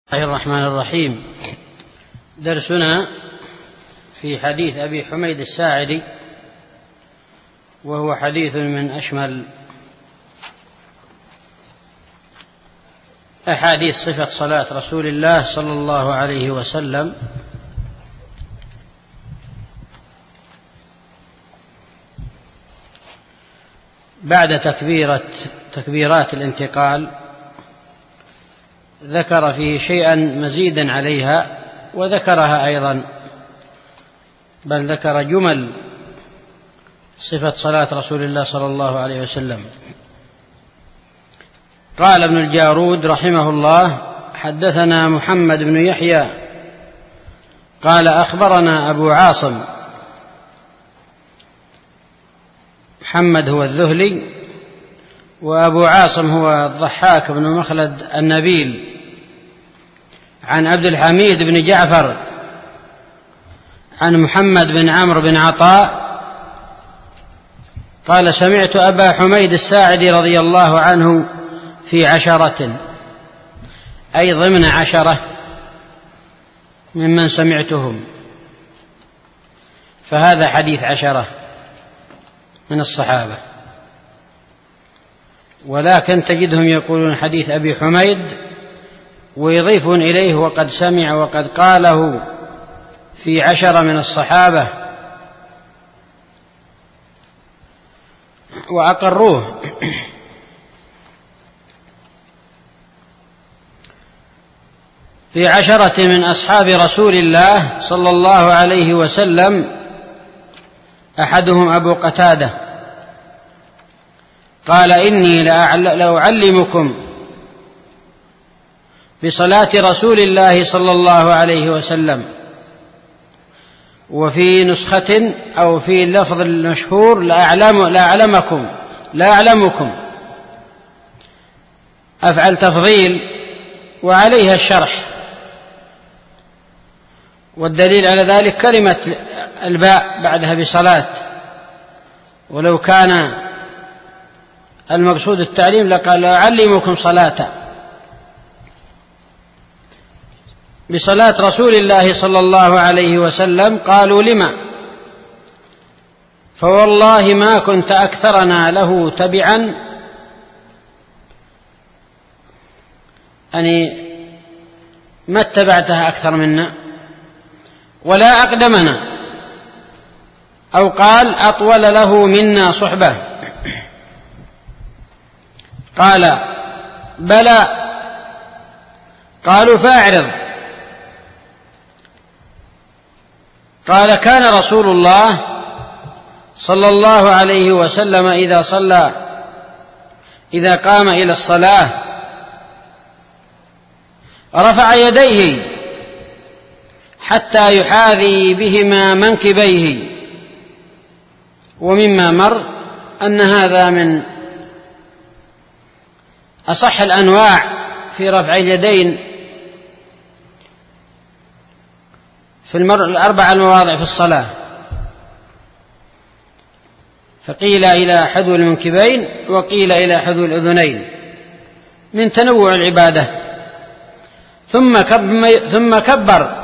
الله الرحمن الرحيم. درسنا في حديث أبي حميد الساعدي، وهو حديث من أشمل أحاديث صفة صلاة رسول الله صلى الله عليه وسلم. بعد تكبيرات الانتقال ذكر فيه شيئا مزيدا عليها، وذكرها أيضا، بل ذكر جمل صفة صلاة رسول الله صلى الله عليه وسلم. قال ابن الجارود رحمه الله: حدثنا محمد بن يحيى قال أخبرنا أبو عاصم. محمد هو الذهلي، وأبو عاصم هو الضحاك بن مخلد النبيل، عن عبد الحميد بن جعفر عن محمد بن عمرو بن عطاء قال: سمعت أبا حميد الساعدي رضي الله عنه في 10، أي ضمن 10 ممن سمعتهم، فهذا حديث 10 من الصحابة. ولكن تجدهم يقولون حديث أبي حميد، ويضيفون إليه وقد سمع وقد قاله في 10 من الصحابة، وأقروه. في 10 من أصحاب رسول الله صلى الله عليه وسلم أحدهم أبو قتادة قال: إني لأعلمكم بصلاة رسول الله صلى الله عليه وسلم. وفي نسخة أو في اللفظ المشهور: لا أعلمكم، أفعل تفضيل وعليها الشرح. والدليل على ذلك كلمة الباء بعدها بصلاة، ولو كان المقصود التعليم لقال: لا أعلمكم صلاة بصلاة رسول الله صلى الله عليه وسلم. قالوا: لما؟ فوالله ما كنت أكثرنا له تبعا، يعني ما اتبعتها أكثر منا، ولا أقدمنا، أو قال أطول له منا صحبة. قال: بلى. قالوا: فأعرض. قال: كان رسول الله صلى الله عليه وسلم إذا قام إلى الصلاة رفع يديه حتى يحاذي بهما منكبيه. ومما مر أن هذا من أصح الأنواع في رفع اليدين في 4 المواضع في الصلاة، فقيل إلى حذو المنكبين وقيل إلى حذو الأذنين من تنوع العبادة. ثم كبر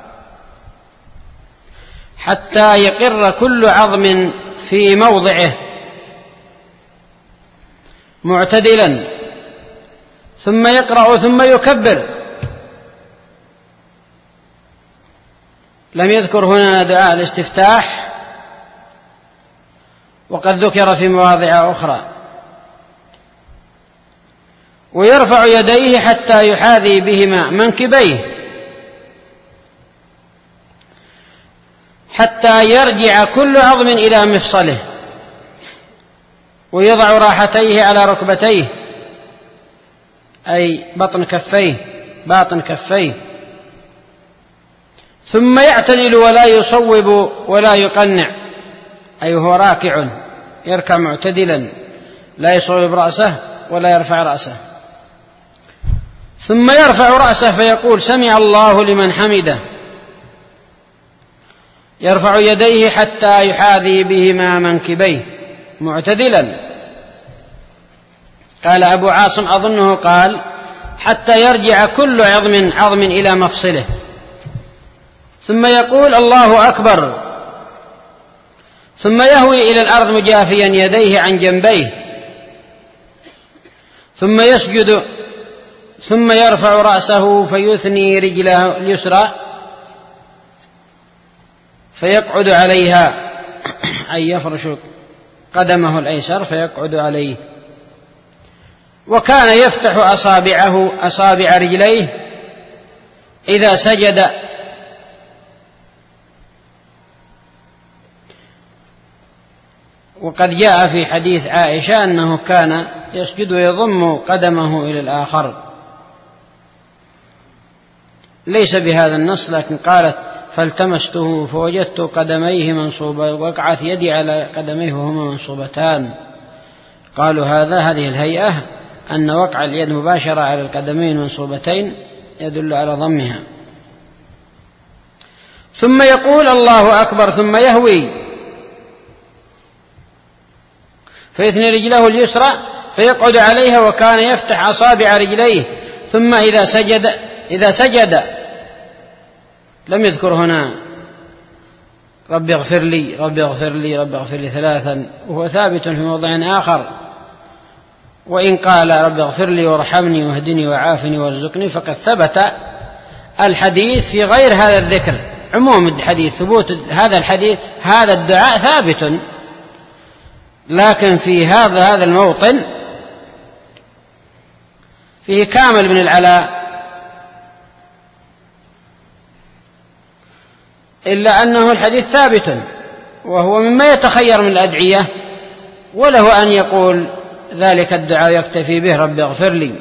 حتى يقر كل عظم في موضعه معتدلا، ثم يقرأ ثم يكبر. لم يذكر هنا دعاء الاستفتاح، وقد ذكر في مواضع أخرى. ويرفع يديه حتى يحاذي بهما منكبيه، حتى يرجع كل عظم إلى مفصله، ويضع راحتيه على ركبتيه، أي باطن كفيه، ثم يعتدل ولا يصوب ولا يقنع، أي هو راكع يركع معتدلا، لا يصوب رأسه ولا يرفع رأسه. ثم يرفع رأسه فيقول: سمع الله لمن حمده. يرفع يديه حتى يحاذي بهما منكبيه معتدلا. قال أبو عاصم أظنه قال: حتى يرجع كل عظم إلى مفصله، ثم يقول الله أكبر، ثم يهوي إلى الأرض مجافيا يديه عن جنبيه، ثم يسجد، ثم يرفع رأسه فيثني رجله اليسرى فيقعد عليها، أي يفرش قدمه الأيسر فيقعد عليه. وكان يفتح أصابع رجليه إذا سجد، وقد جاء في حديث عائشة أنه كان يسجد ويضم قدمه إلى الآخر، ليس بهذا النص، لكن قالت فالتمسته فوجدت قدميه منصوبة، وقعت يدي على قدميه وهما منصوبتان. قالوا هذه الهيئة أن وقع اليد مباشرة على القدمين منصوبتين يدل على ضمها. ثم يقول الله أكبر، ثم يهوي فيثني رجله اليسرى فيقعد عليها، وكان يفتح أصابع رجليه، ثم إذا سجد لم يذكر هنا رب اغفر لي رب اغفر لي رب اغفر لي ثلاثا، وهو ثابت في موضع آخر، وإن قال رب اغفر لي وارحمني واهدني وعافني وارزقني فقد ثبت الحديث في غير هذا الذكر. عموم الحديث، ثبوت هذا الحديث، هذا الدعاء ثابت، لكن في هذا الموطن فيه كامل بن العلاء، إلا أنه الحديث ثابت، وهو مما يتخير من الأدعية، وله أن يقول ذلك الدعاء يكتفي به رب اغفر لي.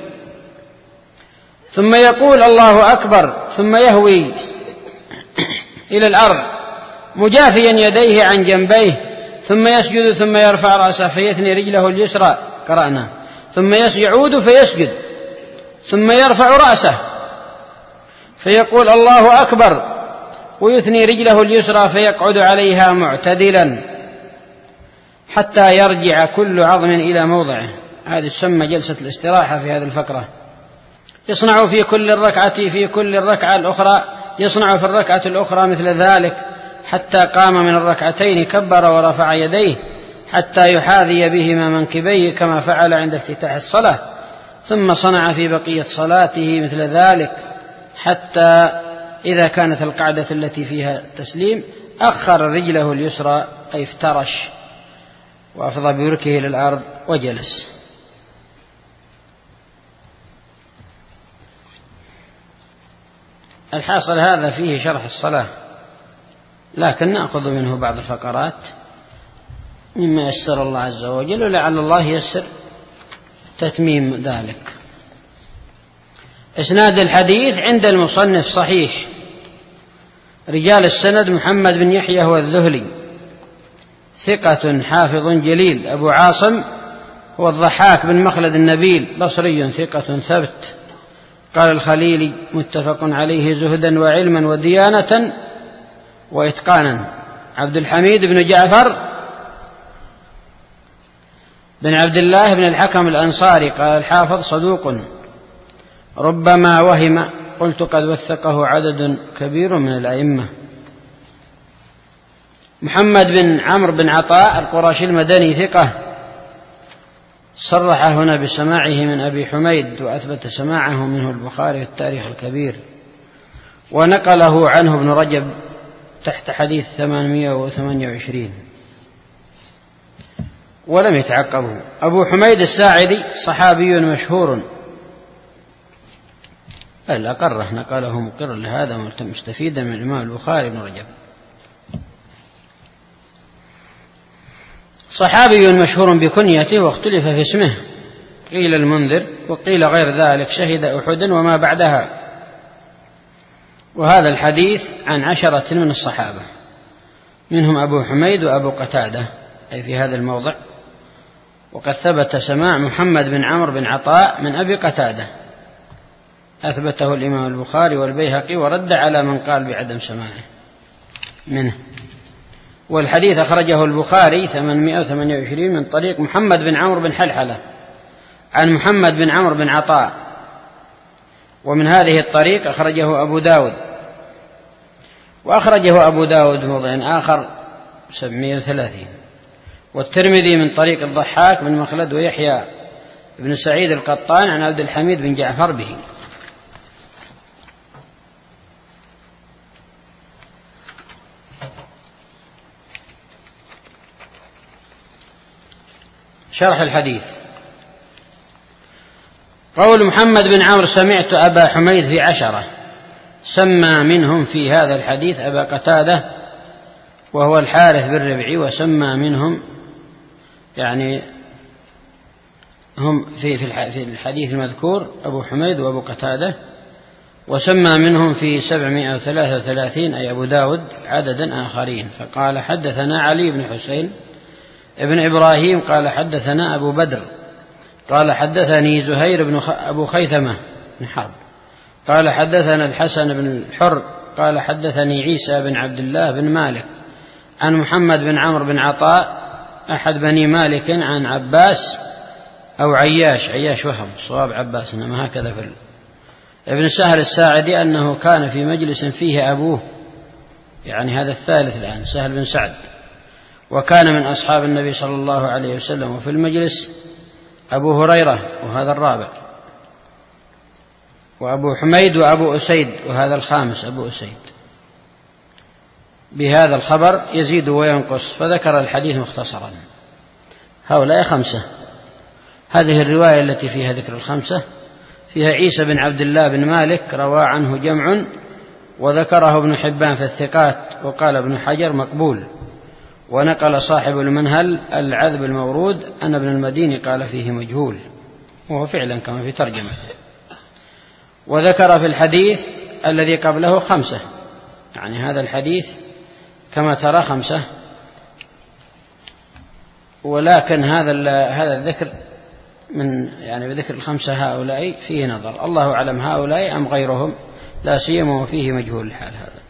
ثم يقول الله أكبر، ثم يهوي إلى الأرض مجافيا يديه عن جنبيه، ثم يسجد، ثم يرفع رأسه فيثني رجله اليسرى، قرأنا، ثم يعود فيسجد، ثم يرفع رأسه فيقول الله أكبر، ويثني رجله اليسرى فيقعد عليها معتدلا حتى يرجع كل عظم إلى موضعه. هذه تسمى جلسة الاستراحة في هذه الفقرة. يصنع في كل الركعة الأخرى، يصنع في الركعة الأخرى مثل ذلك، حتى قام من الركعتين كبر ورفع يديه حتى يحاذي بهما منكبيه كما فعل عند افتتاح الصلاة، ثم صنع في بقية صلاته مثل ذلك، حتى إذا كانت القعدة التي فيها تسليم أخر رجله اليسرى أي افترش وأفضى بركه إلى الأرض وجلس. الحاصل هذا فيه شرح الصلاة، لكن نأخذ منه بعض الفقرات مما يسر الله عز وجل، ولعل الله يسر تتميم ذلك. إسناد الحديث عند المصنف صحيح. رجال السند محمد بن يحيى هو الذهلي، ثقة حافظ جليل. أبو عاصم هو الضحاك بن مخلد النبيل، بصري ثقة ثبت. قال الخليلي متفق عليه زهدا وعلما وديانة وإتقانا. عبد الحميد بن جعفر بن عبد الله بن الحكم الأنصاري، قال الحافظ صدوق ربما وهم، قلت قد وثقه عدد كبير من الأئمة. محمد بن عمرو بن عطاء القرشي المدني ثقة، صرح هنا بسماعه من أبي حميد، وأثبت سماعه منه البخاري في التاريخ الكبير، ونقله عنه ابن رجب تحت حديث 828 ولم يتعقبه. أبو حميد الساعدي صحابي مشهور، الأقرة نقله مقر لهذا مستفيدا من الإمام البخاري بن رجب. صحابي مشهور بكنيته، واختلف في اسمه، قيل المنذر وقيل غير ذلك، شهد أحدا وما بعدها. وهذا الحديث عن 10 من الصحابة، منهم أبو حميد وأبو قتادة أي في هذا الموضع. وقد ثبت سماع محمد بن عمرو بن عطاء من أبي قتادة، أثبته الإمام البخاري والبيهقي، ورد على من قال بعدم سماعه منه. والحديث أخرجه البخاري 828 من طريق محمد بن عمرو بن حلحلة عن محمد بن عمرو بن عطاء ومن هذه الطريق أخرجه أبو داود، وأخرجه أبو داود في موضع آخر 730، والترمذي من طريق الضحاك بن مخلد ويحيى بن سعيد القطان عن عبد الحميد بن جعفر به. شرح الحديث. قول محمد بن عمرو سمعت أبا حميد في 10، سمى منهم في هذا الحديث أبا قتادة وهو الحارث بن ربعي، وسمى منهم يعني هم في الحديث المذكور أبو حميد وأبو قتادة، وسمى منهم في 733 أي أبو داود عددا آخرين. فقال حدثنا علي بن حسين ابن إبراهيم قال حدثنا أبو بدر قال حدثني زهير بن أبو خيثمة بن حرب قال حدثنا الحسن بن الحر قال حدثني عيسى بن عبد الله بن مالك عن محمد بن عمرو بن عطاء أحد بني مالك عن عباس أو عياش وهم صواب عباس إنما هكذا في ابن سهل الساعدي أنه كان في مجلس فيه أبوه، يعني هذا الثالث الآن سهل بن سعد، وكان من أصحاب النبي صلى الله عليه وسلم، وفي المجلس أبو هريرة وهذا الرابع، وأبو حميد وأبو أسيد وهذا الخامس أبو أسيد. بهذا الخبر يزيد وينقص، فذكر الحديث مختصرا. هؤلاء 5. هذه الرواية التي فيها ذكر 5 فيها عيسى بن عبد الله بن مالك روى عنه جمع، وذكره ابن حبان في الثقات، وقال ابن حجر مقبول، ونقل صاحب المنهل العذب المورود أن ابن المديني قال فيه مجهول، وهو فعلا كما في ترجمة. وذكر في الحديث الذي قبله 5، يعني هذا الحديث كما ترى 5، ولكن هذا الذكر من يعني بذكر 5 هؤلاء فيه نظر، الله أعلم هؤلاء أم غيرهم، لا سيما وفيه مجهول الحال. هذا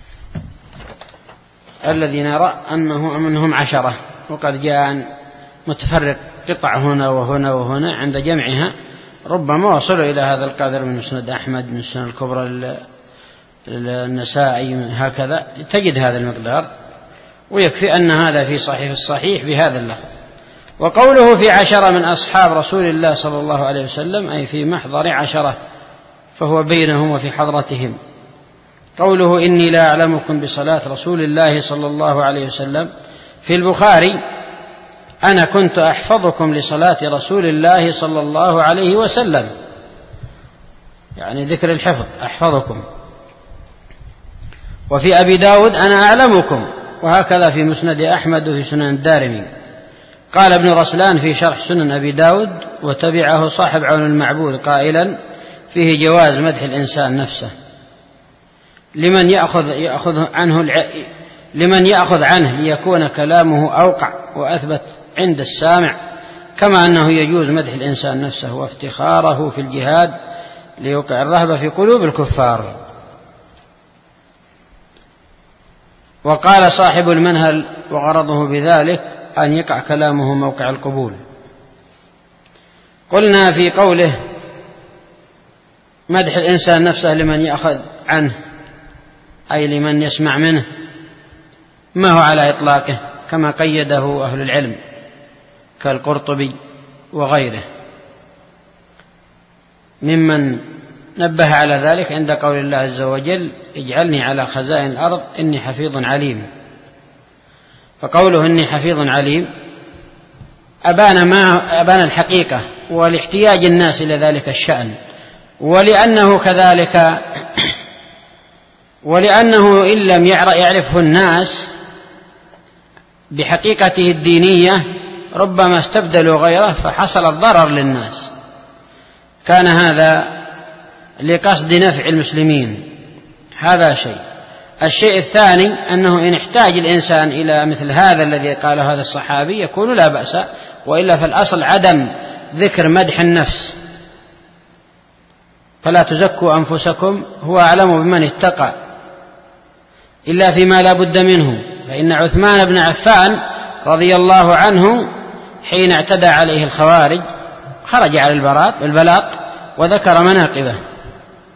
الذي نرى أنه منهم 10، وقد جاء متفرق قطع هنا وهنا وهنا، عند جمعها ربما وصلوا إلى هذا القدر من مسند أحمد، من السنن الكبرى النسائي، هكذا تجد هذا المقدار، ويكفي أن هذا في صحيح الصحيح بهذا اللفظ. وقوله في 10 من أصحاب رسول الله صلى الله عليه وسلم أي في محضر 10، فهو بينهم وفي حضرتهم. قوله إني لا أعلمكم بصلاة رسول الله صلى الله عليه وسلم في البخاري أنا كنت أحفظكم لصلاة رسول الله صلى الله عليه وسلم، يعني ذكر الحفظ أحفظكم. وفي أبي داود أنا أعلمكم، وهكذا في مسند أحمد وفي سنن الدارمي. قال ابن رسلان في شرح سنن أبي داود وتبعه صاحب عون المعبود قائلا فيه جواز مدح الإنسان نفسه لمن يأخذ عنه ليكون كلامه أوقع وأثبت عند السامع، كما أنه يجوز مدح الإنسان نفسه وافتخاره في الجهاد ليوقع الرهبة في قلوب الكفار. وقال صاحب المنهل وغرضه بذلك أن يقع كلامه موقع القبول. قلنا في قوله مدح الإنسان نفسه لمن يأخذ عنه أي لمن يسمع منه، ما هو على إطلاقه كما قيده أهل العلم كالقرطبي وغيره، ممن نبه على ذلك عند قول الله عز وجل اجعلني على خزائن الأرض إني حفيظ عليم. فقوله إني حفيظ عليم أبان الحقيقة والاحتياج الناس إلى ذلك الشأن، ولأنه إن لم يعرفه الناس بحقيقته الدينية ربما استبدلوا غيره فحصل الضرر للناس. كان هذا لقصد نفع المسلمين، هذا شيء. الشيء الثاني أنه إن احتاج الإنسان إلى مثل هذا الذي قاله هذا الصحابي يكون لا بأس، وإلا فالأصل عدم ذكر مدح النفس. فلا تزكوا أنفسكم هو أعلم بمن اتقى، إلا فيما لا بد منه. فإن عثمان بن عفان رضي الله عنه حين اعتدى عليه الخوارج خرج على البلاط وذكر مناقبه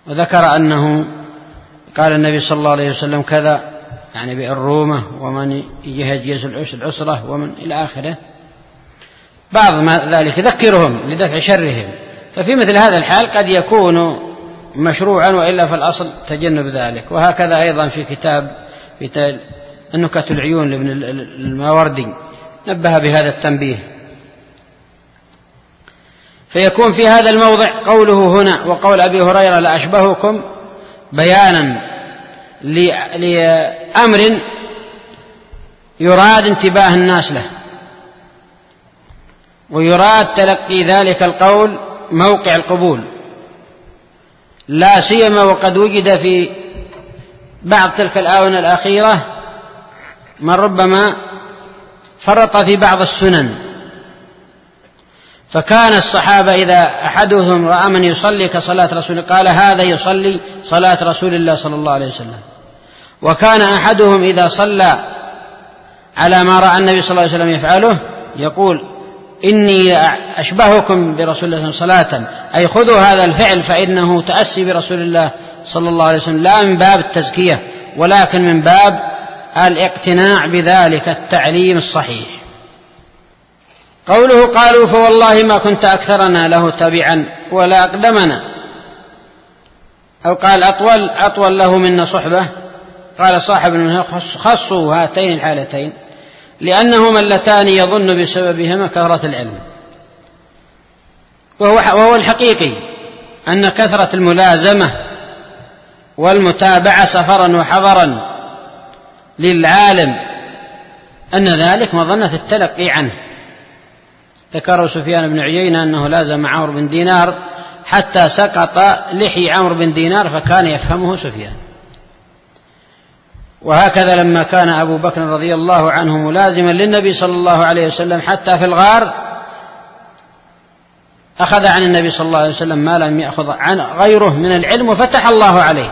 وذكر أنه قال النبي صلى الله عليه وسلم كذا، يعني بالرومة ومن يجهز العسرة ومن إلى آخره، بعض ما ذلك يذكرهم لدفع شرهم. ففي مثل هذا الحال قد يكون مشروعا، وإلا في الأصل تجنب ذلك. وهكذا أيضا في كتاب النكت العيون لابن الماوردي نبه بهذا التنبيه. فيكون في هذا الموضع قوله هنا وقول أبي هريرة لا أشبهكم بيانا لأمر يراد انتباه الناس له، ويراد تلقي ذلك القول موقع القبول، لا سيما وقد وجد في بعض تلك الآونة الأخيرة من ربما فرط في بعض السنن. فكان الصحابة إذا أحدهم رأى من يصلي كصلاة رسول قال هذا يصلي صلاة رسول الله صلى الله عليه وسلم. وكان أحدهم إذا صلى على ما رأى النبي صلى الله عليه وسلم يفعله يقول إني أشبهكم برسول الله صلاة، أي خذوا هذا الفعل فإنه تأسي برسول الله صلى الله عليه وسلم، لا من باب التزكية ولكن من باب الاقتناع بذلك التعليم الصحيح. قوله قالوا فوالله ما كنت أكثرنا له تبعا ولا أقدمنا، أو قال أطول له منا صحبة. قال صاحب خصوا هاتين الحالتين لأنهما اللتان يظن بسببهما كثرة العلم. وهو الحقيقي أن كثرة الملازمة والمتابعة سفرا وحضرا للعالم أن ذلك مظنة التلقي عنه. ذكر سفيان بن عيينة أنه لازم عمرو بن دينار حتى سقط لحي عمرو بن دينار فكان يفهمه سفيان. وهكذا لما كان أبو بكر رضي الله عنه ملازما للنبي صلى الله عليه وسلم حتى في الغار أخذ عن النبي صلى الله عليه وسلم ما لم يأخذ عن غيره من العلم وفتح الله عليه،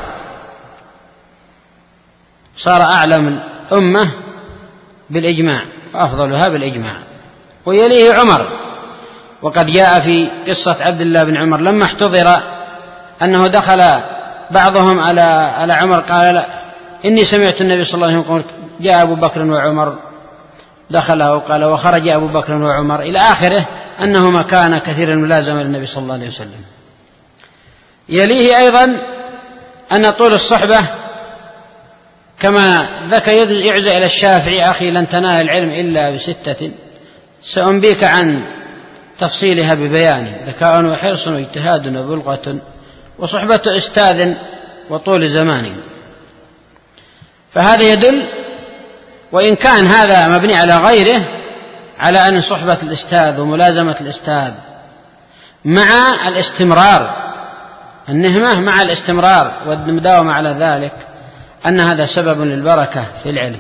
صار أعلم الأمة بالإجماع وأفضلها بالإجماع. ويليه عمر، وقد جاء في قصة عبد الله بن عمر لما احتضر أنه دخل بعضهم على عمر قال لا إني سمعت النبي صلى الله عليه وسلم يقول جاء أبو بكر وعمر دخله وقال وخرج أبو بكر وعمر إلى آخره، أنهما كان كثير الملازمة للنبي صلى الله عليه وسلم. يليه أيضا أن طول الصحبة كما ذكر يعزى إلى الشافعي أخي لن تنال العلم إلا بستة سأنبيك عن تفصيلها ببيان ذكاء وحرص واجتهاد وبلغة وصحبة أستاذ وطول زمان. فهذا يدل، وإن كان هذا مبني على غيره، على أن صحبة الأستاذ وملازمة الأستاذ مع الاستمرار، النهمة مع الاستمرار والمداومة على ذلك، أن هذا سبب للبركة في العلم.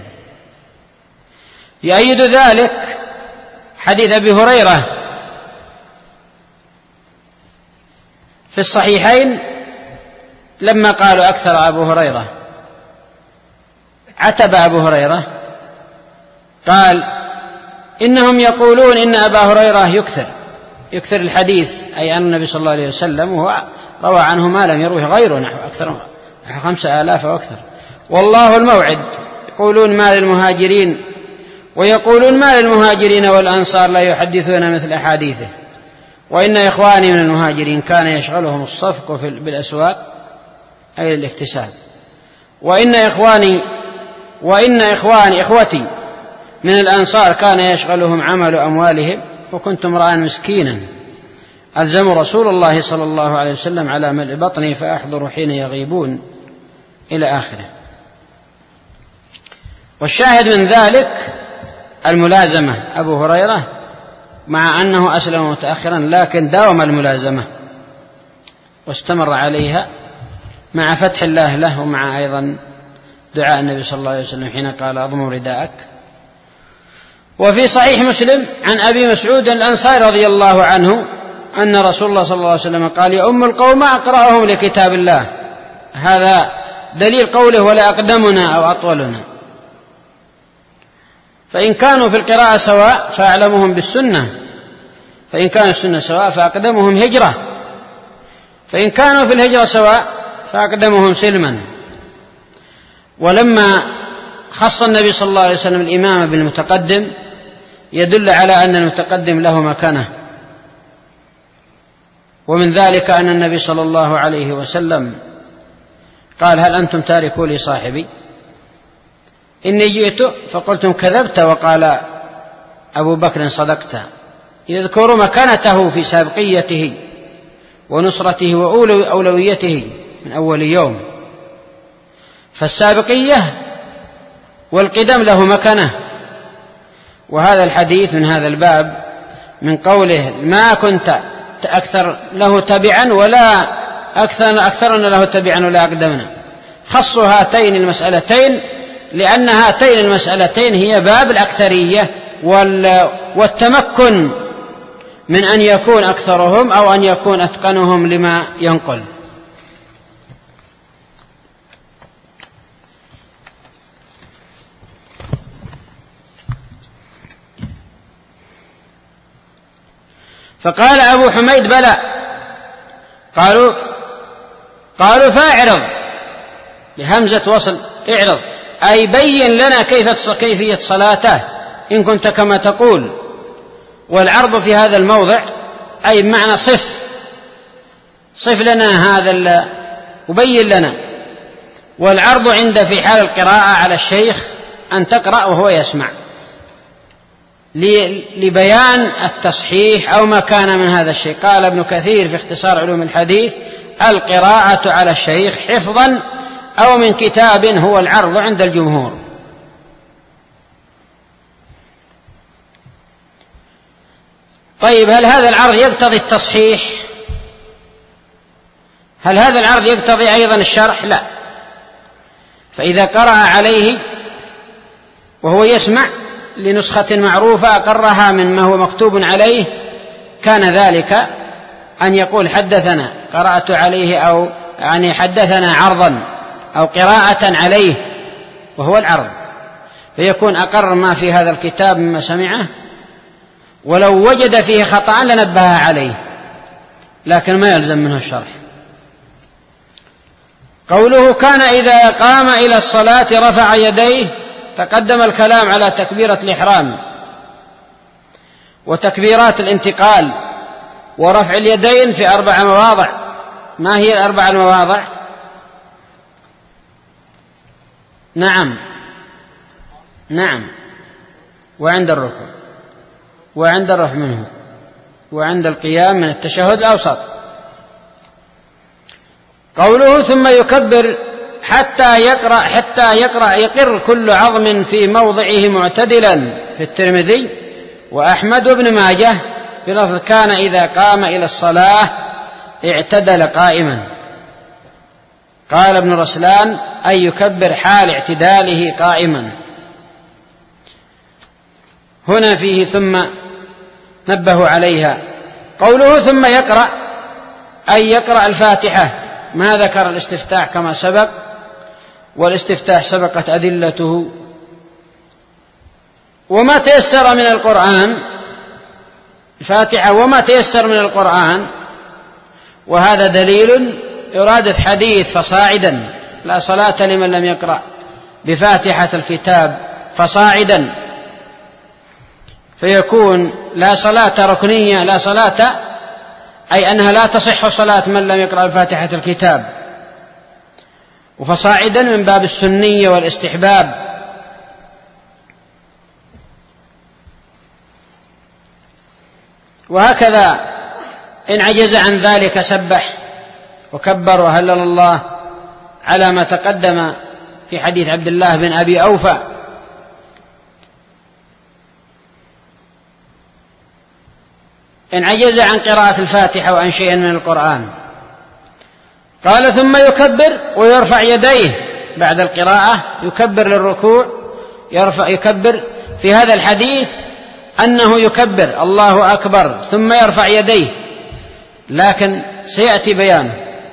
يؤيد ذلك حديث أبي هريرة في الصحيحين لما قالوا أكثر أبو هريرة، عتب أبو هريرة قال إنهم يقولون إن أبا هريرة يكثر الحديث، أي عن النبي صلى الله عليه وسلم، وهو روى عنه ما لم يروه غيره نحو 5,000 وأكثر. والله الموعد يقولون ما للمهاجرين، ويقولون ما للمهاجرين والأنصار لا يحدثون مثل أحاديثه، وإن إخواني من المهاجرين كان يشغلهم الصفق بالأسواق أي الاكتساب، وإن إخوتي من الأنصار كان يشغلهم عمل أموالهم، وكنت امرأ مسكينا ألزم رسول الله صلى الله عليه وسلم على ملء بطني فأحضر حين يغيبون إلى آخره. والشاهد من ذلك الملازمة، أبو هريرة مع أنه أسلم متأخرا لكن داوم الملازمة واستمر عليها مع فتح الله له، ومع أيضا دعاء النبي صلى الله عليه وسلم حين قال أضم رداءك. وفي صحيح مسلم عن أبي مسعود الأنصاري رضي الله عنه أن رسول الله صلى الله عليه وسلم قال يؤم القوم أقرأهم لكتاب الله، هذا دليل قوله ولا أقدمنا أو أطولنا. فإن كانوا في القراءة سواء فأعلمهم بالسنة، فإن كانوا السنة سواء فأقدمهم هجرة، فإن كانوا في الهجرة سواء فأقدمهم سلما. ولما خص النبي صلى الله عليه وسلم الإمامة بالمتقدم يدل على أن المتقدم له مكانة. ومن ذلك أن النبي صلى الله عليه وسلم قال: هل أنتم تاركوا لي صاحبي؟ إني جئت فقلتم كذبت، وقال أبو بكر صدقت. يذكر مكانته في سابقيته ونصرته وأولويته من أول يوم. فالسابقية والقدم له مكانة. وهذا الحديث من هذا الباب من قوله: ما كنت أكثر له تبعا ولا أكثرنا له تبعا ولا أقدمنا، خصوا هاتين المسألتين لأن هاتين المسألتين هي باب الأكثرية والتمكن من أن يكون أكثرهم أو أن يكون أتقنهم لما ينقل. فقال أبو حميد: بلى. قالوا فاعرض بهمزة وصل، اعرض أي بين لنا كيفية صلاته إن كنت كما تقول. والعرض في هذا الموضع أي بمعنى صف لنا هذا وبين لنا. والعرض عند في حال القراءة على الشيخ أن تقرأ وهو يسمع لبيان التصحيح أو ما كان من هذا الشيء. قال ابن كثير في اختصار علوم الحديث: القراءة على الشيخ حفظا أو من كتاب هو العرض عند الجمهور. طيب، هل هذا العرض يقتضي التصحيح؟ هل هذا العرض يقتضي أيضا الشرح؟ لا. فإذا قرأ عليه وهو يسمع لنسخة معروفة أقرها مما هو مكتوب عليه، كان ذلك أن يقول: حدثنا، قرأت عليه، أو يعني حدثنا عرضا أو قراءة عليه، وهو العرض، فيكون أقر ما في هذا الكتاب مما سمعه، ولو وجد فيه خطأ لنبه عليه، لكن ما يلزم منه الشرح. قوله: كان إذا قام إلى الصلاة رفع يديه. تقدم الكلام على تكبيرة الإحرام وتكبيرات الانتقال ورفع اليدين في 4 مواضع. ما هي ال4 المواضع؟ نعم. وعند الركوع، وعند الرفع منه، وعند القيام من التشهد الأوسط. قوله: ثم يكبر حتى يقر كل عظم في موضعه معتدلا، في الترمذي وأحمد وابن ماجه بلفظ: كان إذا قام إلى الصلاة اعتدل قائما. قال ابن رسلان: أي يكبر حال اعتداله قائما. هنا فيه ثم نبه عليها. قوله: ثم يقرأ أي يقرأ الفاتحة. ما ذكر الاستفتاح كما سبق، والاستفتاح سبقت أدلته. وما تيسر من القرآن، الفاتحة وما تيسر من القرآن، وهذا دليل يرادف حديث فصاعدا: لا صلاة لمن لم يقرأ بفاتحة الكتاب فصاعدا. فيكون لا صلاة ركنية، لا صلاة أي أنها لا تصح صلاة من لم يقرأ بفاتحة الكتاب، وفصاعدا من باب السنية والاستحباب. وهكذا إن عجز عن ذلك سبح وكبر وهلل الله على ما تقدم في حديث عبد الله بن أبي أوفى. إن عجز عن قراءة الفاتحة وعن شيء من القرآن. قال: ثم يكبر ويرفع يديه بعد القراءة، يكبر للركوع، يكبر. في هذا الحديث أنه يكبر الله أكبر ثم يرفع يديه، لكن سيأتي بيانه.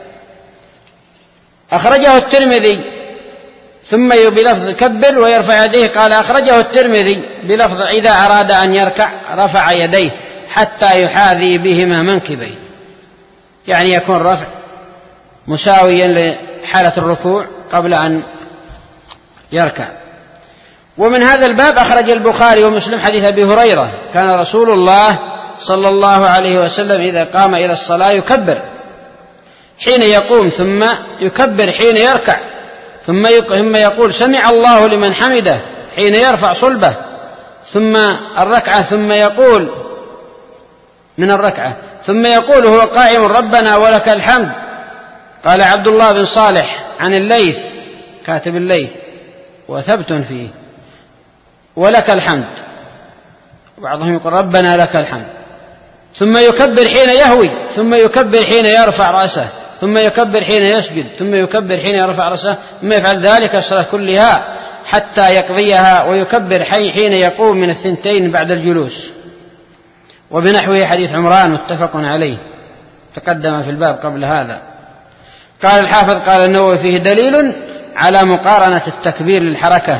أخرجه الترمذي ثم بلفظ كبر ويرفع يديه. قال: أخرجه الترمذي بلفظ: إذا أراد أن يركع رفع يديه حتى يحاذي بهما منكبيه، يعني يكون رفع مساويا حالة الركوع قبل أن يركع. ومن هذا الباب أخرج البخاري ومسلم حديث أبي هريرة: كان رسول الله صلى الله عليه وسلم إذا قام إلى الصلاة يكبر حين يقوم، ثم يكبر حين يركع، ثم يقول سمع الله لمن حمده حين يرفع صلبه، ثم الركعة، ثم يقول من الركعة، ثم يقول هو قائم ربنا ولك الحمد. قال عبد الله بن صالح عن الليث كاتب الليث وثبت فيه ولك الحمد، بعضهم يقول ربنا لك الحمد، ثم يكبر حين يهوي، ثم يكبر حين يرفع رأسه، ثم يكبر حين يسجد، ثم يكبر حين يرفع رأسه، ثم يفعل ذلك الصلاة كلها حتى يقضيها، ويكبر حين يقوم من الثنتين بعد الجلوس. وبنحوه حديث عمران متفق عليه تقدم في الباب قبل هذا. قال الحافظ قال النووي فيه دليل على مقارنة التكبير للحركة.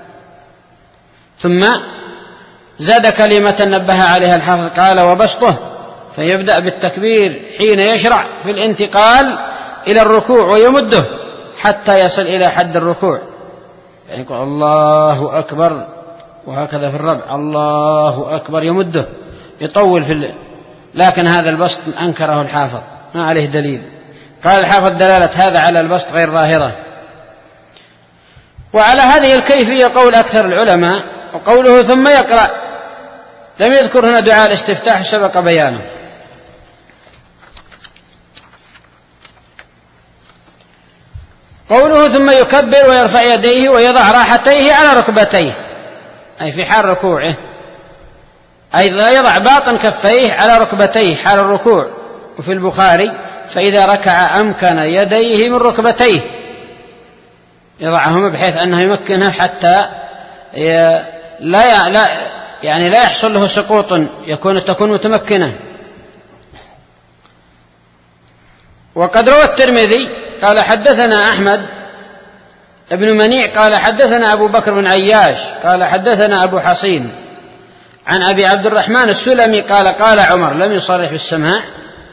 ثم زاد كلمة نبه عليها الحافظ قال وبسطه، فيبدأ بالتكبير حين يشرع في الانتقال إلى الركوع ويمده حتى يصل إلى حد الركوع، يعني يقول الله أكبر، وهكذا في الربع الله أكبر يمده يطول لكن هذا البسط أنكره الحافظ ما عليه دليل. قال الحافظ دلالة هذا على البسط غير ظاهرة. وعلى هذه الكيفية قول أكثر العلماء. وقوله ثم يقرأ لم يذكر هنا دعاء الاستفتاح سبق بيانه. قوله ثم يكبر ويرفع يديه ويضع راحتيه على ركبتيه، أي في حال ركوعه، أي يضع باطن كفيه على ركبتيه حال الركوع. وفي البخاري فإذا ركع أمكن يديه من ركبتيه، يضعهما بحيث أنه يمكنها حتى لا يحصل له سقوط، تكون متمكنة. وقد روى الترمذي قال حدثنا أحمد ابن منيع قال حدثنا أبو بكر بن عياش قال حدثنا أبو حصين عن أبي عبد الرحمن السلمي قال عمر لم يصرح بالسماع: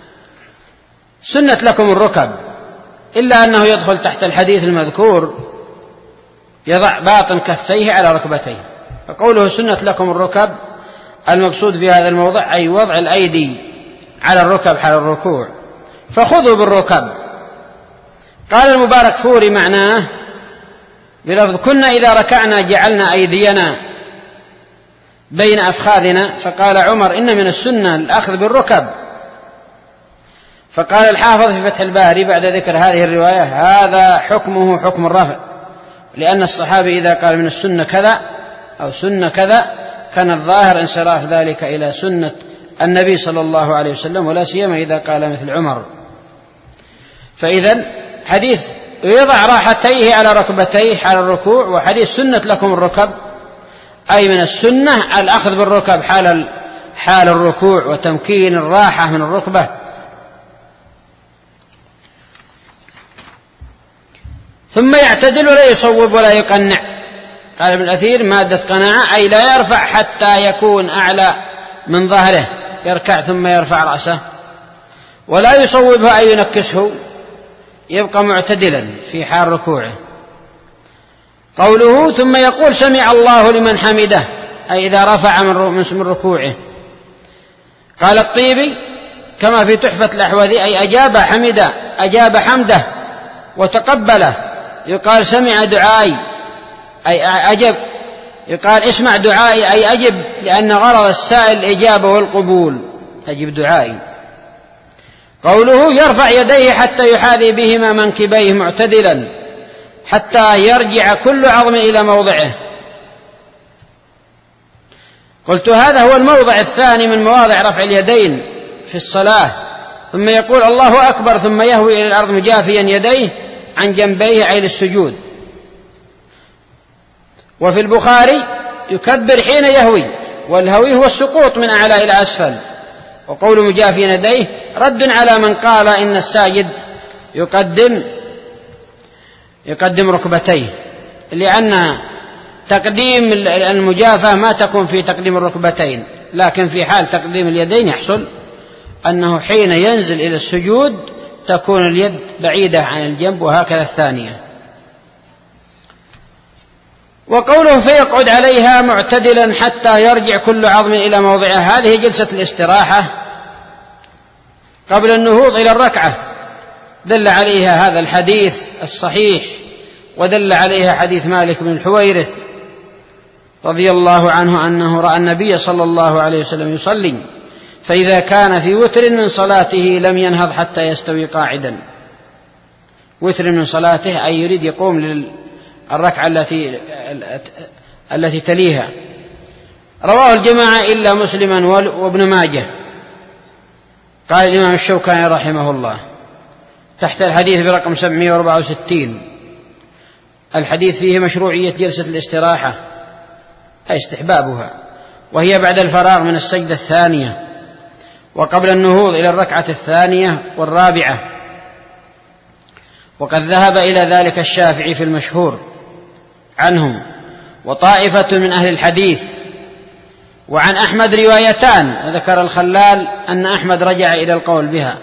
سنت لكم الركب، إلا أنه يدخل تحت الحديث المذكور يضع باطن كفيه على ركبتيه. فقوله سنت لكم الركب المقصود بهذا الموضع أي وضع الأيدي على الركب حال الركوع، فخذوا بالركب. قال المبارك فوري معناه بلفظ كنا إذا ركعنا جعلنا أيدينا بين أفخاذنا. فقال عمر إن من السنة الأخذ بالركب. فقال الحافظ في فتح الباري بعد ذكر هذه الرواية هذا حكمه حكم الرفع، لأن الصحابي إذا قال من السنة كذا أو سنة كذا كان الظاهر انصراف ذلك إلى سنة النبي صلى الله عليه وسلم، ولا سيما إذا قال مثل عمر. فإذا حديث يضع راحتيه على ركبتيه حال الركوع، وحديث سنة لكم الركب أي من السنة الأخذ بالركب حال الركوع وتمكين الراحة من الركبة. ثم يعتدل ولا يصوب ولا يقنع. قال ابن الأثير مادة قناعة أي لا يرفع حتى يكون أعلى من ظهره، يركع ثم يرفع رأسه، ولا يصوبه أي ينكسه، يبقى معتدلا في حال ركوعه. قوله ثم يقول سمع الله لمن حمده أي إذا رفع من ركوعه. قال الطيبي كما في تحفة الأحوذي أي أجاب حمده وتقبله. يقال سمع دعائي أي أجب، يقال اسمع دعائي أي أجب، لأن غرض السائل الإجابة والقبول، أجب دعائي. قوله يرفع يديه حتى يحاذي بهما منكبيه معتدلا حتى يرجع كل عظم إلى موضعه. قلت هذا هو الموضع الثاني من مواضع رفع اليدين في الصلاة. ثم يقول الله أكبر ثم يهوي إلى الأرض مجافيا يديه عن جنبيه أي للسجود. وفي البخاري يكبر حين يهوي، والهوي هو السقوط من أعلى إلى أسفل. وقول مجافيا يديه رد على من قال إن الساجد يقدم ركبتيه، لأن تقديم المجافة ما تكون في تقديم الركبتين، لكن في حال تقديم اليدين يحصل أنه حين ينزل إلى السجود تكون اليد بعيدة عن الجنب، وهكذا الثانية. وقوله فيقعد عليها معتدلا حتى يرجع كل عظم إلى موضعه، هذه جلسة الاستراحة قبل النهوض إلى الركعة، دل عليها هذا الحديث الصحيح، ودل عليها حديث مالك بن الحويرث رضي الله عنه أنه رأى النبي صلى الله عليه وسلم يصلي، فإذا كان في وتر من صلاته لم ينهض حتى يستوي قاعدا. وتر من صلاته أي يريد يقوم للركعة التي تليها. رواه الجماعة إلا مسلما وابن ماجه. قال الإمام الشوكاني رحمه الله تحت الحديث برقم 764: الحديث فيه مشروعية جلسة الاستراحة أي استحبابها، وهي بعد الفراغ من السجدة الثانية وقبل النهوض إلى الركعة الثانية والرابعة، وقد ذهب إلى ذلك الشافعي في المشهور عنهم وطائفة من أهل الحديث. وعن أحمد روايتان، وذكر الخلال أن أحمد رجع إلى القول بها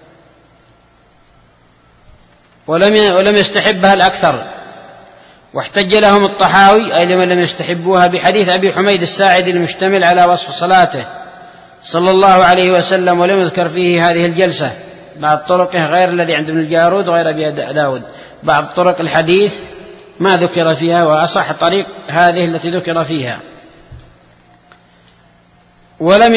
ولم يستحبها الأكثر، واحتج لهم الطحاوي أي لمن لم يستحبوها بحديث أبي حميد الساعدي المشتمل على وصف صلاته صلى الله عليه وسلم، ولم يذكر فيه هذه الجلسة بعض طرقه غير الذي عند ابن الجارود وغير أبي داود. بعض طرق الحديث ما ذكر فيها، وأصح طريق هذه التي ذكر فيها. ولم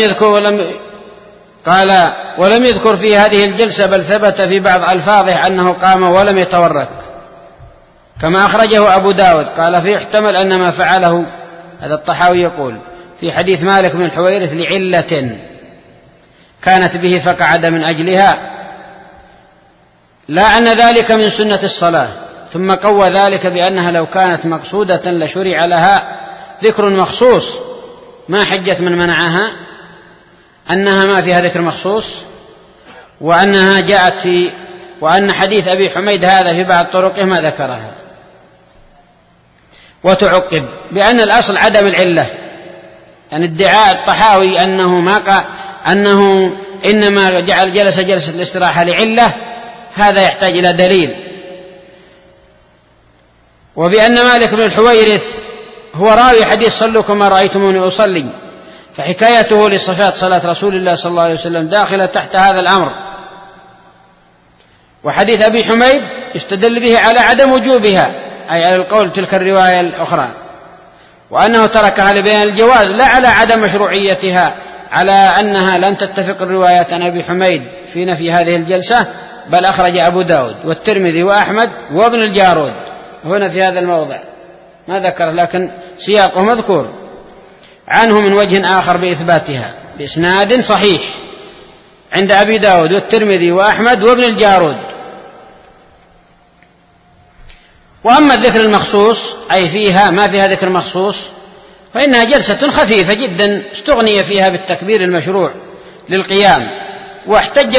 يذكر في هذه الجلسة، بل ثبت في بعض ألفاظه أنه قام ولم يتورك كما أخرجه أبو داود. قال فيحتمل أن ما فعله، هذا الطحاوي يقول في حديث مالك بن الحويرث، لعلة كانت به فقعد من أجلها، لا أن ذلك من سنة الصلاة. ثم قوى ذلك بأنها لو كانت مقصودة لشرع لها ذكر مخصوص، ما حجة من منعها أنها ما فيها ذكر مخصوص، وأنها جاءت وأن حديث أبي حميد هذا في بعض طرقه ما ذكرها. وتعقب بأن الأصل عدم العلة، يعني ادعاء الطحاوي أنه إنما جعل جلسة الاستراحة لعلة، هذا يحتاج إلى دليل. وبأن مالك بن الحويرث هو راوي حديث صلوا كما رأيتموني أصلي، فحكايته لصفات صلاة رسول الله صلى الله عليه وسلم داخلة تحت هذا الأمر. وحديث أبي حميد يستدل به على عدم وجوبها، أي على القول تلك الرواية الأخرى، وأنه تركها لبيان الجواز لا على عدم مشروعيتها، على أنها لم تتفق الروايات عن أبي حميد في نفي هذه الجلسة، بل أخرج أبو داود والترمذي وأحمد وابن الجارود هنا في هذا الموضع ما ذكر، لكن سياقه مذكور عنه من وجه آخر بإثباتها بإسناد صحيح عند أبي داود والترمذي وأحمد وابن الجارود. وأما الذكر المخصوص أي فيها ما فيها ذكر مخصوص، فإنها جلسة خفيفة جدا استغني فيها بالتكبير المشروع للقيام. واحتج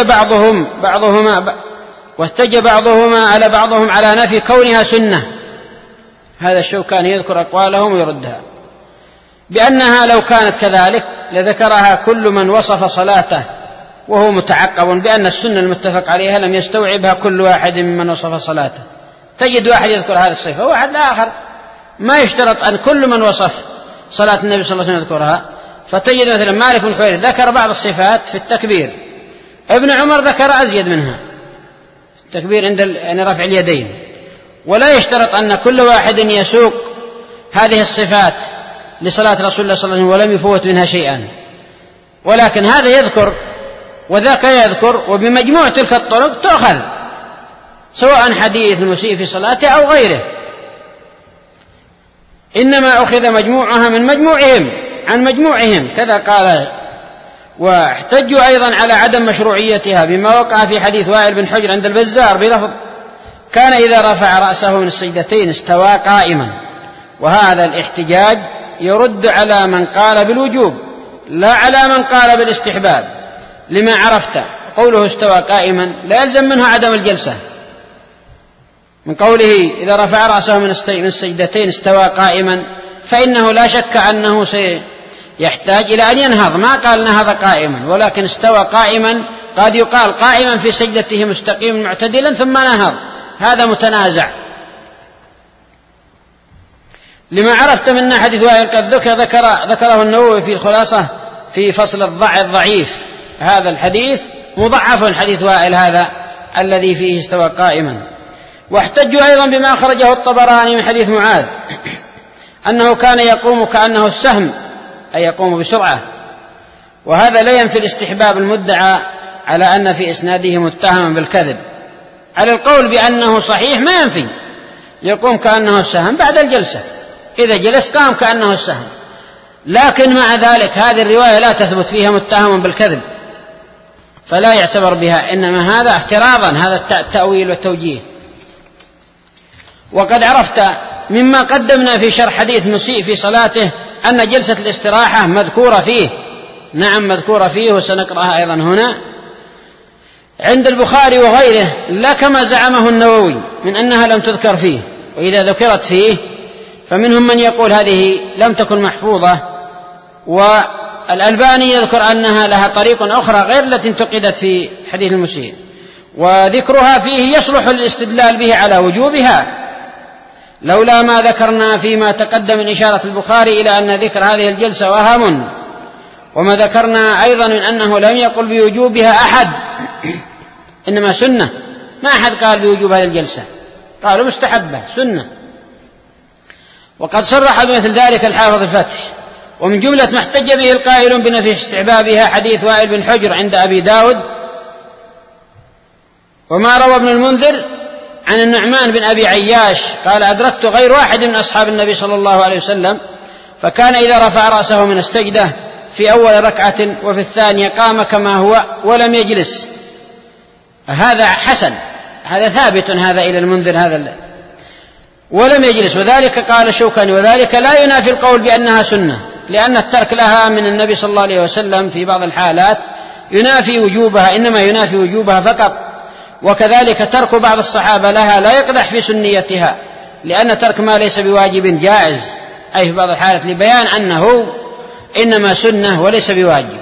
بعضهما على بعضهم على نفي كونها سنة، هذا الشوكاني يذكر أقوالهم ويردها بأنها لو كانت كذلك لذكرها كل من وصف صلاته وهو متعقب بأن السنة المتفق عليها لم يستوعبها كل واحد ممن وصف صلاته. تجد واحد يذكر هذه الصفة وواحد الآخر، ما يشترط أن كل من وصف صلاة النبي صلى الله عليه وسلم يذكرها. فتجد مثلا مالك بن الحويرث ذكر بعض الصفات في التكبير، ابن عمر ذكر أزيد منها التكبير عند رفع اليدين، ولا يشترط أن كل واحد يسوق هذه الصفات لصلاة رسول الله صلى الله عليه وسلم ولم يفوت منها شيئا، ولكن هذا يذكر وذاك يذكر، وبمجموع تلك الطرق تؤخذ، سواء حديث المسيء في صلاته أو غيره، إنما أخذ مجموعها من عن مجموعهم كذا قال. واحتجوا أيضا على عدم مشروعيتها بما وقع في حديث وائل بن حجر عند البزار بلفظ كان إذا رفع رأسه من السجدتين استوى قائما، وهذا الاحتجاج يرد على من قال بالوجوب لا على من قال بالاستحباب، لما عرفت قوله استوى قائما لا يلزم منه عدم الجلسة، من قوله إذا رفع رأسه من السجدتين استوى قائما فإنه لا شك أنه سيحتاج إلى أن ينهض، ما قال نهض قائما، ولكن استوى قائما قد يقال قائما في سجدته مستقيم معتدلا ثم نهض، هذا متنازع. لما عرفت من حديث وائل قد ذكره النووي في الخلاصة في فصل الضعيف، هذا الحديث مضعف الحديث وائل هذا الذي فيه استوى قائما. واحتجوا أيضا بما خرجه الطبراني من حديث معاذ أنه كان يقوم كأنه السهم، أي يقوم بسرعة، وهذا لا ينفي الاستحباب المدعى على أن في إسناده متهما بالكذب. على القول بأنه صحيح ما ينفي يقوم كأنه السهم بعد الجلسة، إذا جلس قام كأنه السهم، لكن مع ذلك هذه الرواية لا تثبت فيها متهم بالكذب فلا يعتبر بها، إنما هذا افتراضا، هذا التأويل والتوجيه. وقد عرفت مما قدمنا في شرح حديث مسيء في صلاته أن جلسة الاستراحة مذكورة فيه، نعم مذكورة فيه، وسنقرأها أيضا هنا عند البخاري وغيره، لا كما زعمه النووي من أنها لم تذكر فيه. وإذا ذكرت فيه فمنهم من يقول هذه لم تكن محفوظة، والألباني يذكر أنها لها طريق أخرى غير التي انتقدت في حديث المسيء، وذكرها فيه يصلح الاستدلال به على وجوبها، لولا ما ذكرنا فيما تقدم من إشارة البخاري إلى أن ذكر هذه الجلسة وهم، وما ذكرنا أيضا من أنه لم يقل بوجوبها أحد، إنما سنة، ما أحد قال بوجوب هذه الجلسة، قالوا مستحبة سنة. وقد صرح بمثل ذلك الحافظ الفتح. ومن جملة ما احتج به القائلون بنفي استحبابها حديث وائل بن حجر عند أبي داود، وما روى ابن المنذر عن النعمان بن أبي عياش قال أدركت غير واحد من أصحاب النبي صلى الله عليه وسلم فكان إذا رفع رأسه من السجدة في أول ركعة وفي الثانية قام كما هو ولم يجلس. هذا حسن، هذا ثابت، هذا إلى المنذر هذا ولم يجلس. وذلك قال الشوكاني وذلك لا ينافي القول بأنها سنة، لأن الترك لها من النبي صلى الله عليه وسلم في بعض الحالات ينافي وجوبها، إنما ينافي وجوبها فقط. وكذلك ترك بعض الصحابة لها لا يقدح في سنيتها، لأن ترك ما ليس بواجب جائز، أي في بعض الحالات لبيان أنه إنما سنة وليس بواجب.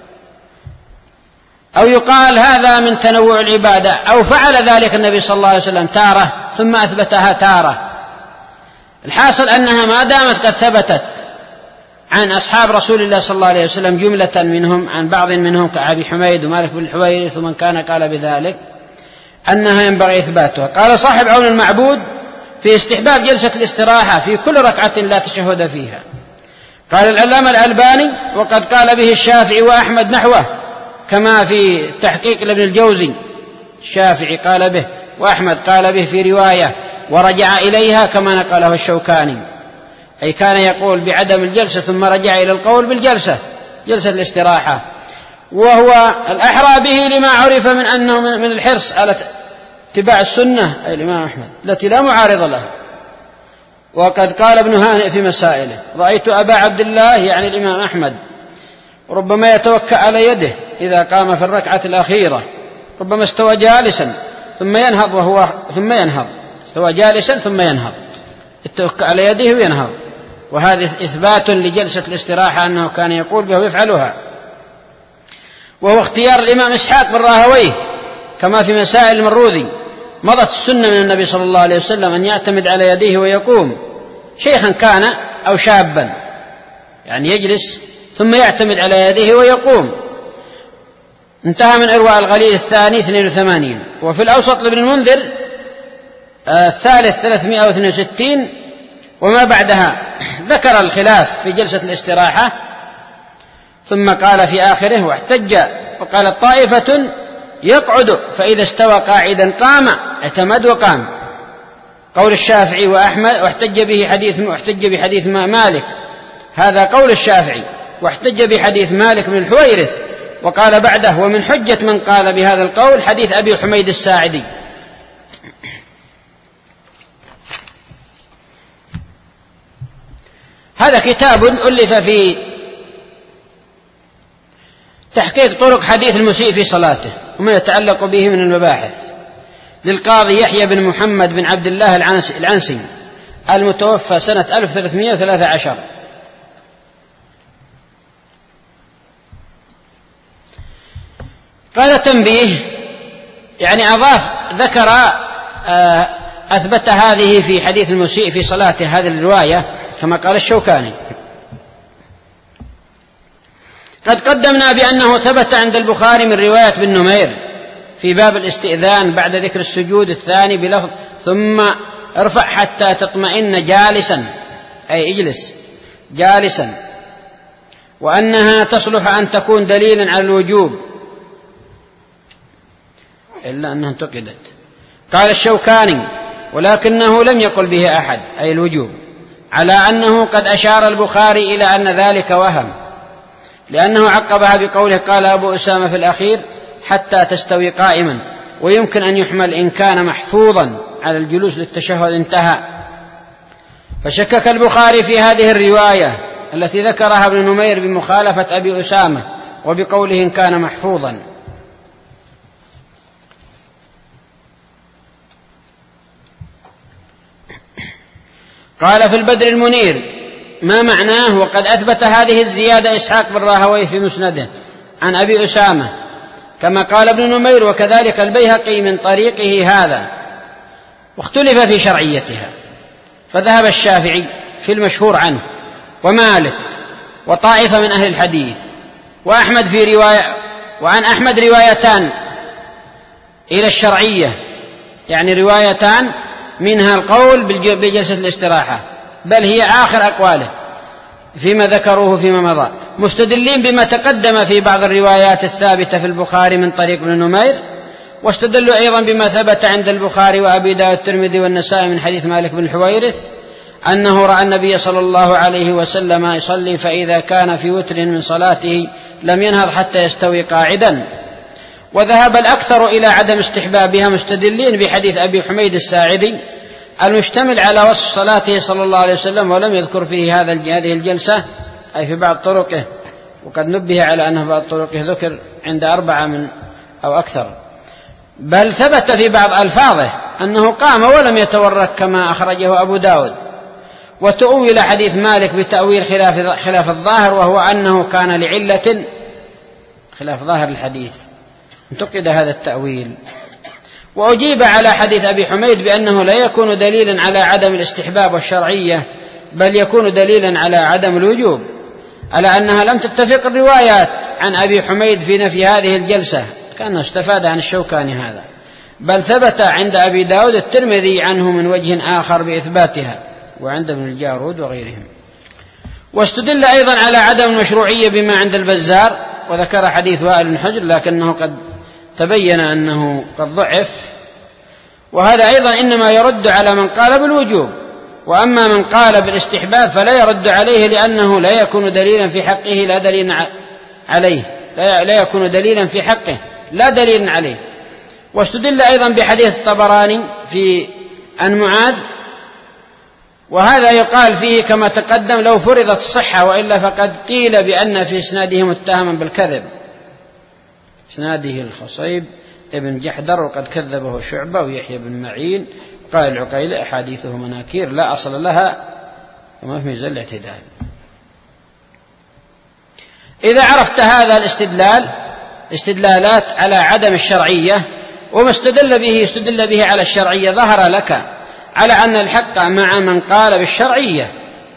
أو يقال هذا من تنوع العبادة، أو فعل ذلك النبي صلى الله عليه وسلم تارة ثم أثبتها تارة. الحاصل أنها ما دامت قد ثبتت عن أصحاب رسول الله صلى الله عليه وسلم جملة منهم عن بعض منهم كأبي حميد ومالك بن الحويرث ومن كان قال بذلك أنها ينبغي إثباتها. قال صاحب عون المعبود في استحباب جلسة الاستراحة في كل ركعة لا تشهد فيها. قال العلامة الألباني وقد قال به الشافعي وأحمد نحوه، كما في تحقيق لابن الجوزي، الشافعي قال به وأحمد قال به في رواية ورجع إليها كما نقله الشوكاني، أي كان يقول بعدم الجلسة ثم رجع إلى القول بالجلسة، جلسة الاستراحة، وهو الأحرى به لما عرف من أنه من الحرص على اتباع السنة، أي الإمام أحمد التي لا معارض لها. وقد قال ابن هانئ في مسائله رأيت أبا عبد الله يعني الإمام أحمد ربما يتوكأ على يده إذا قام في الركعة الأخيرة، ربما استوى جالسا ثم ينهض استوى جالسا ثم ينهض، يتوكأ على يده وينهض. وهذا إثبات لجلسة الاستراحة أنه كان يقول بها ويفعلها، وهو اختيار الإمام إسحاق بن راهويه كما في مسائل المروذي. مضت السنة من النبي صلى الله عليه وسلم أن يعتمد على يديه ويقوم، شيخا كان أو شابا، يعني يجلس ثم يعتمد على يديه ويقوم. انتهى من إرواء الغليل الثاني 82. وفي الأوسط لابن المنذر الثالث 362 وما بعدها ذكر الخلاف في جلسة الاستراحة، ثم قال في آخره واحتج وقال طائفة يقعد فإذا استوى قاعدا قام اعتمد وقام، قول الشافعي وأحمد. واحتج بحديث مالك، هذا قول الشافعي، واحتج بحديث مالك بن الحويرث. وقال بعده ومن حجة من قال بهذا القول حديث أبي حميد الساعدي. هذا كتاب ألف في تحقيق طرق حديث المسيء في صلاته وما يتعلق به من المباحث، للقاضي يحيى بن محمد بن عبد الله العنسي المتوفى سنة 1313. قال تنبيه، يعني ذكر أثبت هذه في حديث المسيء في صلاته هذه الرواية كما قال الشوكاني. قد قدمنا بأنه ثبت عند البخاري من رواية بن نمير في باب الاستئذان بعد ذكر السجود الثاني بلفظ ثم ارفع حتى تطمئن جالسا، أي اجلس جالسا، وأنها تصلح أن تكون دليلا على الوجوب إلا أنها انتقدت. قال الشوكاني ولكنه لم يقل به أحد، أي الوجوب، على أنه قد أشار البخاري إلى أن ذلك وهم، لأنه عقبها بقوله قال أبو أسامة في الأخير حتى تستوي قائما، ويمكن أن يحمل إن كان محفوظا على الجلوس للتشهد انتهى. فشكك البخاري في هذه الرواية التي ذكرها ابن نمير بمخالفة أبي أسامة وبقوله إن كان محفوظا. قال في البدر المنير ما معناه وقد أثبت هذه الزيادة إسحاق بن راهويه في مسنده عن أبي أسامة كما قال ابن نمير، وكذلك البيهقي من طريقه هذا، واختلف في شرعيتها، فذهب الشافعي في المشهور عنه ومالك وطائفة من أهل الحديث وأحمد في رواية، وعن أحمد روايتان إلى الشرعية، يعني روايتان منها القول بجلسة الاستراحة، بل هي آخر أقواله فيما ذكروه فيما مضى، مستدلين بما تقدم في بعض الروايات الثابتة في البخاري من طريق ابن نمير، واستدلوا أيضا بما ثبت عند البخاري وأبي داود الترمذي والنسائي من حديث مالك بن الحويرث أنه رأى النبي صلى الله عليه وسلم يصلي فإذا كان في وتر من صلاته لم ينهض حتى يستوي قاعدا. وذهب الأكثر إلى عدم استحبابها مستدلين بحديث أبي حميد الساعدي المشتمل على وصف صلاته صلى الله عليه وسلم، ولم يذكر فيه هذه الجلسة أي في بعض طرقه، وقد نبه على أنه بعض طرقه ذكر عند 4 من أو أكثر، بل ثبت في بعض ألفاظه أنه قام ولم يتورك كما أخرجه أبو داود. وتؤول حديث مالك بتأويل خلاف الظاهر، وهو أنه كان لعلة خلاف ظاهر الحديث، انتقد هذا التأويل. وأجيب على حديث أبي حميد بأنه لا يكون دليلا على عدم الاستحباب والشرعية، بل يكون دليلا على عدم الوجوب، على أنها لم تتفق الروايات عن أبي حميد في نفي هذه الجلسة، كان استفاد عن الشوكاني هذا، بل ثبت عند أبي داود الترمذي عنه من وجه آخر بإثباتها، وعند ابن الجارود وغيرهم. واستدل أيضا على عدم المشروعية بما عند البزار، وذكر حديث وائل بن حجر لكنه قد تبين أنه قد ضعف، وهذا أيضا إنما يرد على من قال بالوجوب، وأما من قال بالاستحباب فلا يرد عليه، لأنه لا يكون دليلا في حقه لا دليل عليه، لا يكون دليلا في حقه لا دليل عليه. واستدل أيضا بحديث الطبراني في عن معاذ، وهذا يقال فيه كما تقدم لو فرضت الصحة، وإلا فقد قيل بأن في إسناده متهما بالكذب، إسناده الخصيب ابن جحدر وقد كذبه شعبة ويحيى بن معين. قال العقيلي أحاديثه مناكير لا أصل لها وما في ميزان الاعتدال. إذا عرفت هذا استدلالات على عدم الشرعية وما استدل به على الشرعية، ظهر لك على أن الحق مع من قال بالشرعية.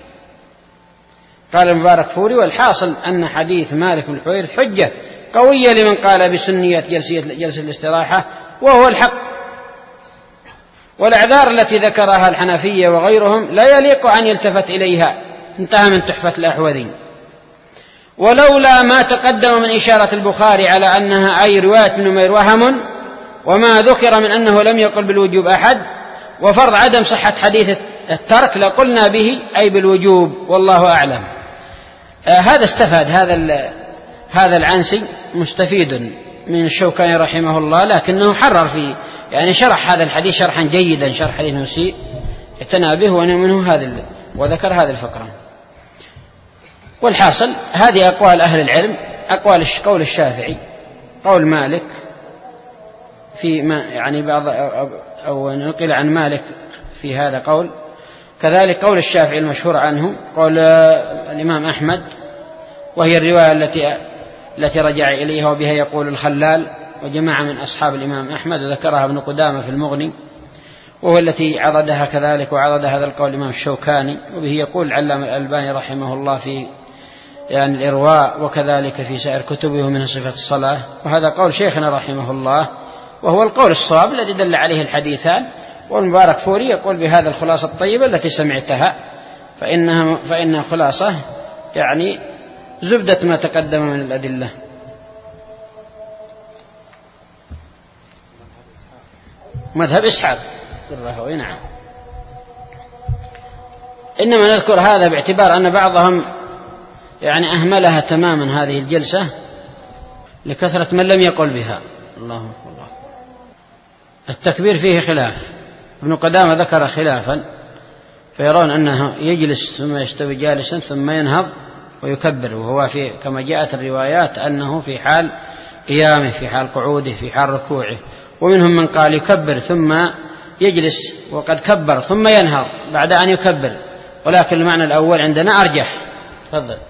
قال المبارك فوري والحاصل أن حديث مالك بن الحويرث حجة قوية لمن قال بسنية جلسة الاستراحة وهو الحق. والأعذار التي ذكرها الحنفية وغيرهم لا يليق أن يلتفت إليها، انتهى من تحفة الأحوذي. ولولا ما تقدم من إشارة البخاري على أنها أي رواية بن نمير وهم، وما ذكر من أنه لم يقل بالوجوب أحد، وفرض عدم صحة حديث الترك لقلنا به أي بالوجوب، والله أعلم. هذا استفاد هذا العنسي مستفيد من الشوكاني رحمه الله، لكنه حرر فيه يعني شرح هذا الحديث شرحا جيدا، شرح حديث مسيء اعتنى به ومنه هذا وذكر هذه الفقرة. والحاصل هذه أقوال أهل العلم، قول الشافعي، قول مالك في ما يعني بعض أو نقل عن مالك في هذا قول، كذلك قول الشافعي المشهور عنه، قول الإمام أحمد، وهي الرواية التي رجع إليها وبها يقول الخلال وجماعة من أصحاب الإمام أحمد، ذكرها ابن قدامة في المغني، وهو التي عضدها كذلك، وعضد هذا القول الإمام الشوكاني، وبه يقول العلامة الألباني رحمه الله في يعني الإرواء، وكذلك في سائر كتبه من صفة الصلاة. وهذا قول شيخنا رحمه الله، وهو القول الصواب الذي دل عليه الحديثان. والمبارك فوري يقول بهذا الخلاصة الطيبة التي سمعتها، فإنها خلاصة يعني زبدة ما تقدم من الأدلة. مذهب إسحاق الراهوي، نعم. إنما نذكر هذا باعتبار أن بعضهم يعني أهملها تماما هذه الجلسة لكثرة من لم يقل بها. الله أكبر. التكبير فيه خلاف، ابن قدامة ذكر خلافا، فيرون أنه يجلس ثم يستوي جالسا ثم ينهض ويكبر، وهو في كما جاءت الروايات أنه في حال قيامه، في حال قعوده، في حال ركوعه. ومنهم من قال يكبر ثم يجلس وقد كبر ثم ينهض بعد أن يكبر، ولكن المعنى الأول عندنا أرجح. تفضل.